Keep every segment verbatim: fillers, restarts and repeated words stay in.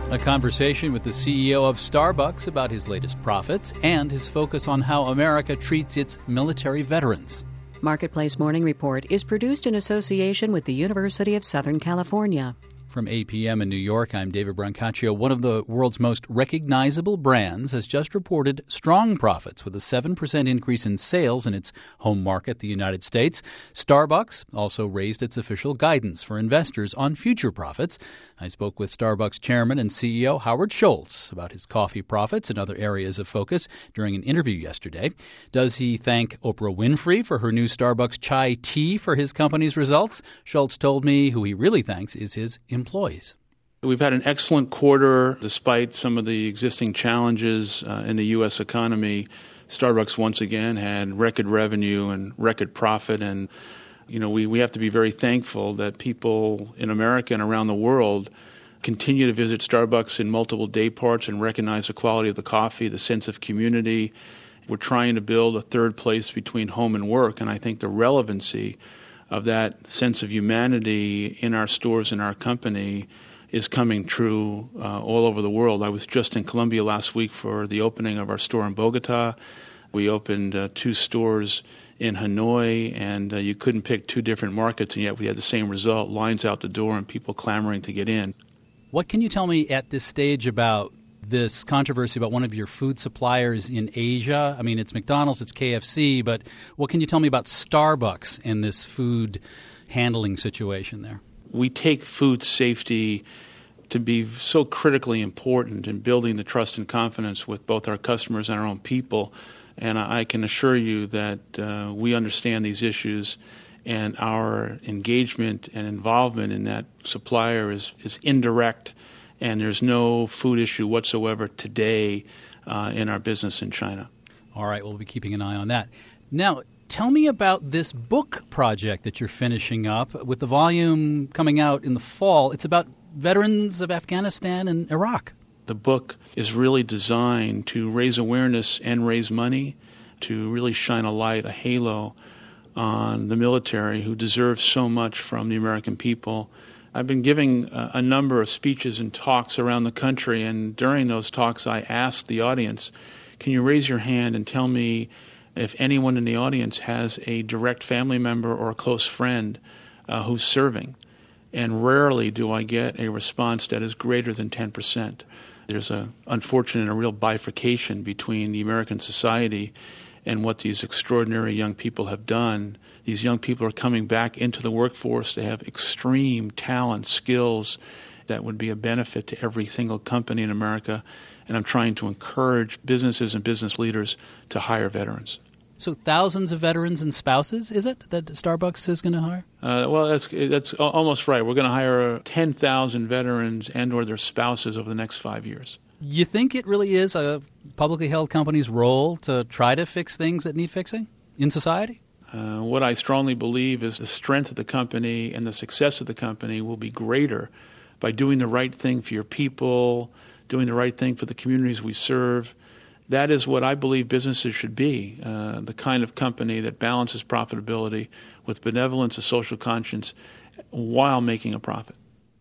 A conversation with the C E O of Starbucks about his latest profits and his focus on how America treats its military veterans. Marketplace Morning Report is produced in association with the University of Southern California. From A P M in New York, I'm David Brancaccio. One of the world's most recognizable brands has just reported strong profits with a seven percent increase in sales in its home market, the United States. Starbucks also raised its official guidance for investors on future profits. I spoke with Starbucks chairman and C E O Howard Schultz about his coffee profits and other areas of focus during an interview yesterday. Does he thank Oprah Winfrey for her new Starbucks chai tea for his company's results? Schultz told me who he really thanks is his employees. We've had an excellent quarter despite some of the existing challenges uh, in the U S economy. Starbucks once again had record revenue and record profit, and you know we, we have to be very thankful that people in America and around the world continue to visit Starbucks in multiple day parts and recognize the quality of the coffee, the sense of community. We're trying to build a third place between home and work, and I think the relevancy of that sense of humanity in our stores and our company is coming true uh, all over the world. I was just in Colombia last week for the opening of our store in Bogota. We opened uh, two stores in Hanoi, and uh, you couldn't pick two different markets, and yet we had the same result, lines out the door and people clamoring to get in. What can you tell me at this stage about this controversy about one of your food suppliers in Asia? I mean, it's McDonald's, it's K F C, but what can you tell me about Starbucks and this food handling situation there? We take food safety to be so critically important in building the trust and confidence with both our customers and our own people. And I can assure you that uh, we understand these issues, and our engagement and involvement in that supplier is, is indirect, and there's no food issue whatsoever today uh, in our business in China. All right, we'll be keeping an eye on that. Now, tell me about this book project that you're finishing up with the volume coming out in the fall. It's about veterans of Afghanistan and Iraq. The book is really designed to raise awareness and raise money, to really shine a light, a halo on the military who deserve so much from the American people. I've been giving a, a number of speeches and talks around the country, and during those talks I asked the audience, can you raise your hand and tell me if anyone in the audience has a direct family member or a close friend uh, who's serving? And rarely do I get a response that is greater than ten percent. There's a unfortunate, a real bifurcation between the American society and what these extraordinary young people have done. These young people are coming back into the workforce. They have extreme talent, skills that would be a benefit to every single company in America. And I'm trying to encourage businesses and business leaders to hire veterans. So thousands of veterans and spouses, is it, that Starbucks is going to hire? Uh, well, that's that's almost right. We're going to hire ten thousand veterans and or their spouses over the next five years. You think it really is a publicly held company's role to try to fix things that need fixing in society? Uh, what I strongly believe is the strength of the company and the success of the company will be greater by doing the right thing for your people, doing the right thing for the communities we serve. That is what I believe businesses should be, uh, the kind of company that balances profitability with benevolence and social conscience while making a profit.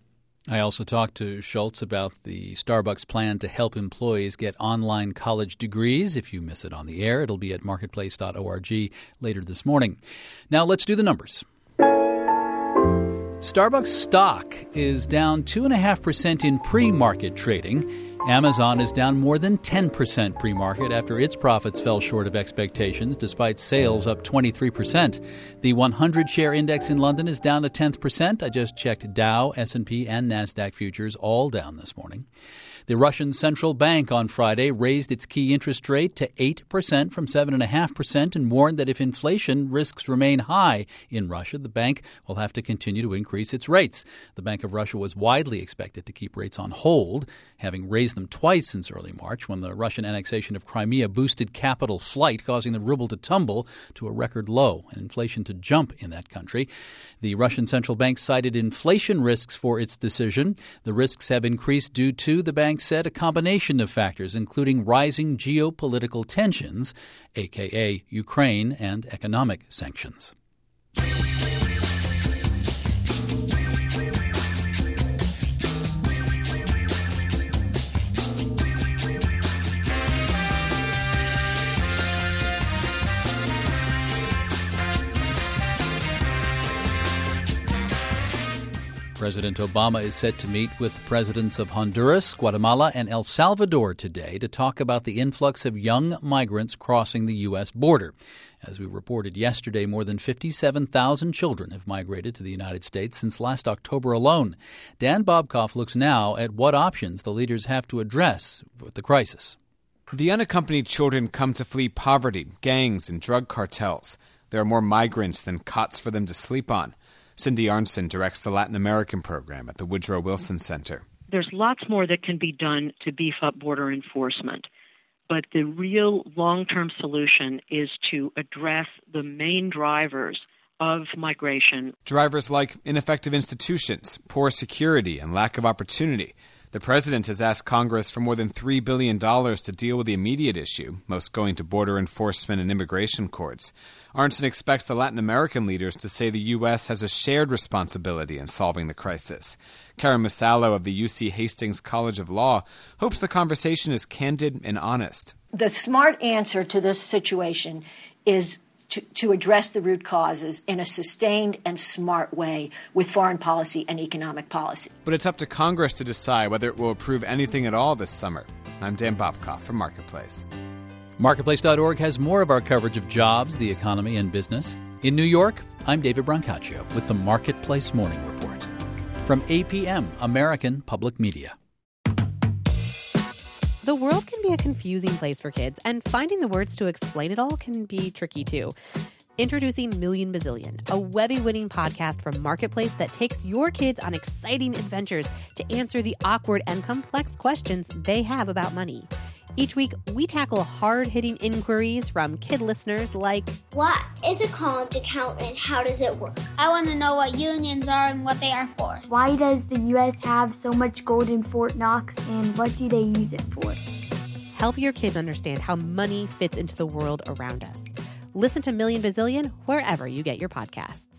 I also talked to Schultz about the Starbucks plan to help employees get online college degrees. If you miss it on the air, it'll be at marketplace dot org later this morning. Now let's do the numbers. Starbucks stock is down two point five percent in pre-market trading. Amazon is down more than ten percent pre-market after its profits fell short of expectations despite sales up twenty-three percent. The one hundred share index in London is down a tenth percent. I just checked Dow, S and P, and NASDAQ futures all down this morning. The Russian central bank on Friday raised its key interest rate to eight percent from seven point five percent and warned that if inflation risks remain high in Russia, the bank will have to continue to increase its rates. The Bank of Russia was widely expected to keep rates on hold, having raised them twice since early March when the Russian annexation of Crimea boosted capital flight, causing the ruble to tumble to a record low and inflation to jump in that country. The Russian central bank cited inflation risks for its decision. The risks have increased due to, the bank said, a combination of factors, including rising geopolitical tensions, aka Ukraine, and economic sanctions. President Obama is set to meet with the presidents of Honduras, Guatemala, and El Salvador today to talk about the influx of young migrants crossing the U S border. As we reported yesterday, more than fifty-seven thousand children have migrated to the United States since last October alone. Dan Bobkoff looks now at what options the leaders have to address with the crisis. The unaccompanied children come to flee poverty, gangs, and drug cartels. There are more migrants than cots for them to sleep on. Cindy Arnson directs the Latin American program at the Woodrow Wilson Center. There's lots more that can be done to beef up border enforcement. But the real long-term solution is to address the main drivers of migration. Drivers like ineffective institutions, poor security, and lack of opportunity. The president has asked Congress for more than three billion dollars to deal with the immediate issue, most going to border enforcement and immigration courts. Arnson expects the Latin American leaders to say the U S has a shared responsibility in solving the crisis. Karen Masallo of the U C Hastings College of Law hopes the conversation is candid and honest. The smart answer to this situation is To, to address the root causes in a sustained and smart way with foreign policy and economic policy. But it's up to Congress to decide whether it will approve anything at all this summer. I'm Dan Bobkoff from Marketplace. Marketplace dot org has more of our coverage of jobs, the economy, and business. In New York, I'm David Brancaccio with the Marketplace Morning Report. From A P M, American Public Media. The world can be a confusing place for kids, and finding the words to explain it all can be tricky, too. Introducing Million Bazillion, a Webby-winning podcast from Marketplace that takes your kids on exciting adventures to answer the awkward and complex questions they have about money. Each week, we tackle hard-hitting inquiries from kid listeners like, what is a college account and how does it work? I want to know what unions are and what they are for. Why does the U S have so much gold in Fort Knox and what do they use it for? Help your kids understand how money fits into the world around us. Listen to Million Bazillion wherever you get your podcasts.